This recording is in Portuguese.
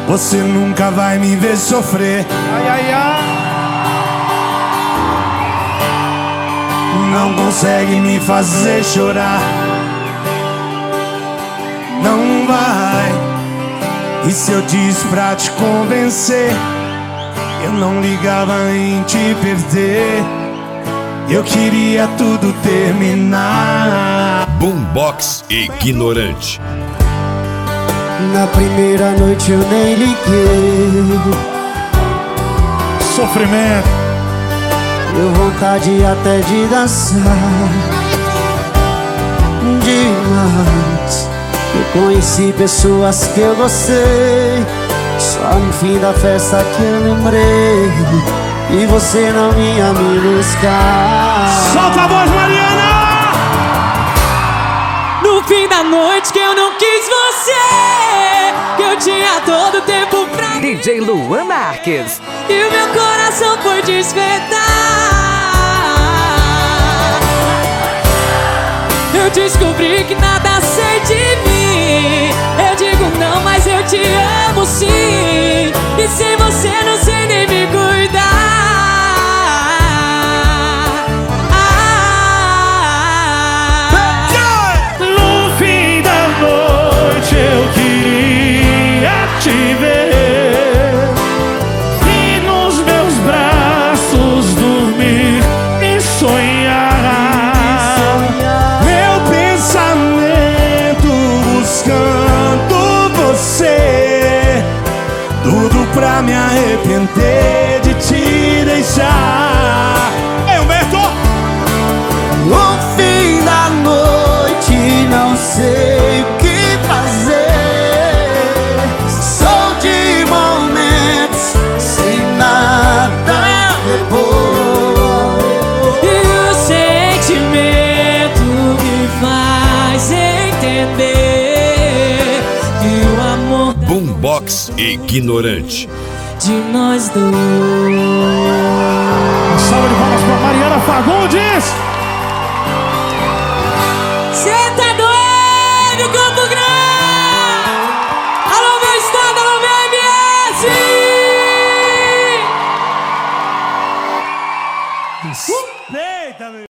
Você nunca vai me ver sofrer. Ai, ai, ai. Não consegue me fazer chorar. Não vai. E se eu disse pra te convencer, eu não ligava em te perder. Eu queria tudo terminar. Boombox Ignorante. Na primeira noite eu nem liguei. Sofrimento. Deu vontade até de dançar. Demais. Eu conheci pessoas que eu gostei. Só no fim da festa que eu lembrei. E você não ia me buscar. Solta a voz, Mariana! No fim da noite que eu não quis você, que eu tinha todo o tempo pra mim. DJ Luan Marques. E o meu coração foi despertar. Eu descobri que nada sei de mim. Eu digo não, mas eu te amo sim. E sem você não sei nem me cuidar. No fim da noite eu queria te ver e nos meus braços dormir e sonhar. Meu pensamento buscando você, tudo pra me arrepender de te deixar. Ei, Humberto! No fim da noite não sei o que fazer. Sou de momentos sem nada depois. E o sentimento me faz entender que o amor Boombox Ignorante. de nós dois. Salve de palmas pra Mariana Fagundes!